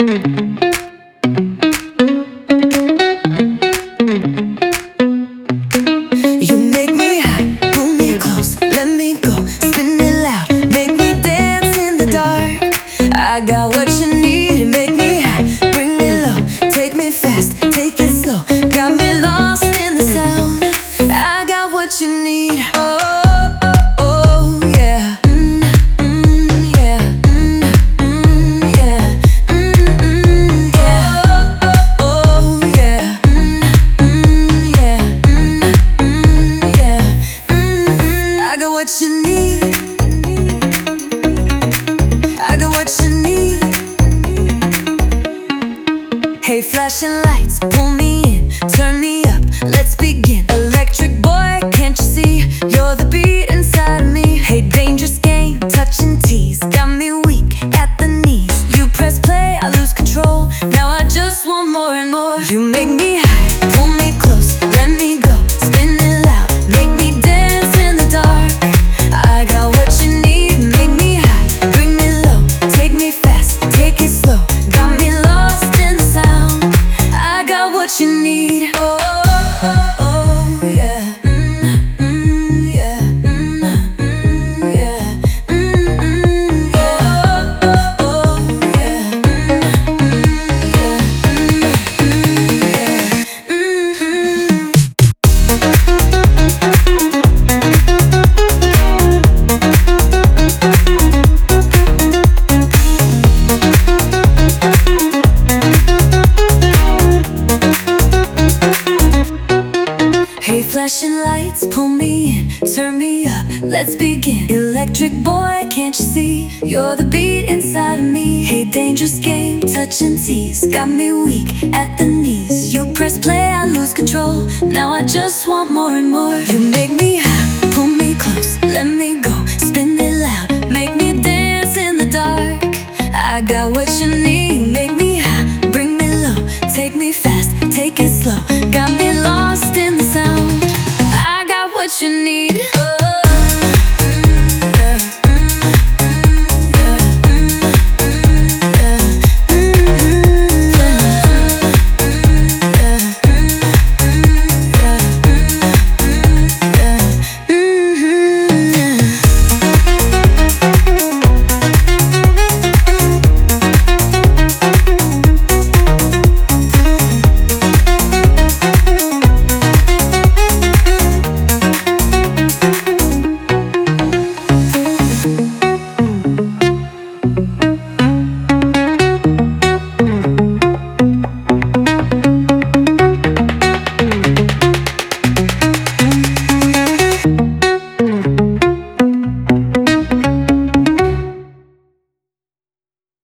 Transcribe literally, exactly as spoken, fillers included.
You make me hot, pull me close, let me go, spin it loud, make me dance in the dark. I got what you need, make me hot, bring me low, take me fast, take it slow, got me lost in the sound. I got what you need. Oh, oh, oh, yeah. Mm, mm, yeah. Mm, mm, yeah. Mm, mm, yeah. Oh, oh, yeah. Mm, mm, yeah. Mm, mm, yeah. Mm, mm. I got what you need. I got what you need. Hey, flashing lights, pull me in, turn me up, let's begin. Electric boy, can't you see? You're the beat inside of me. Hey, dangerous game, touch and tease, got me weak at the knees. You press play, I lose control, now I just want more and more. You make me high, pull me close, let me go, spin it loud, make me dance in the dark. I got what you need, make me high, bring me low, take me fast, take it slow, got me lost in the sound. I got what you need. Oh, oh, oh, yeah. Mm, mm, yeah. Mm, mm, yeah. Mm, mm, yeah. Oh, oh, yeah. Mm, mm, yeah. Mm, mm, Hey, flashing lights, pull me in, turn me up, let's begin. Electric boy, can't you see? You're the beat inside of me. Hey, dangerous game, touch and tease, got me weak at the knees. You press play, I lose control, now I just want more and more. You make me hot, pull me close, let me go, spin it loud, make me dance in the dark. I got what you need.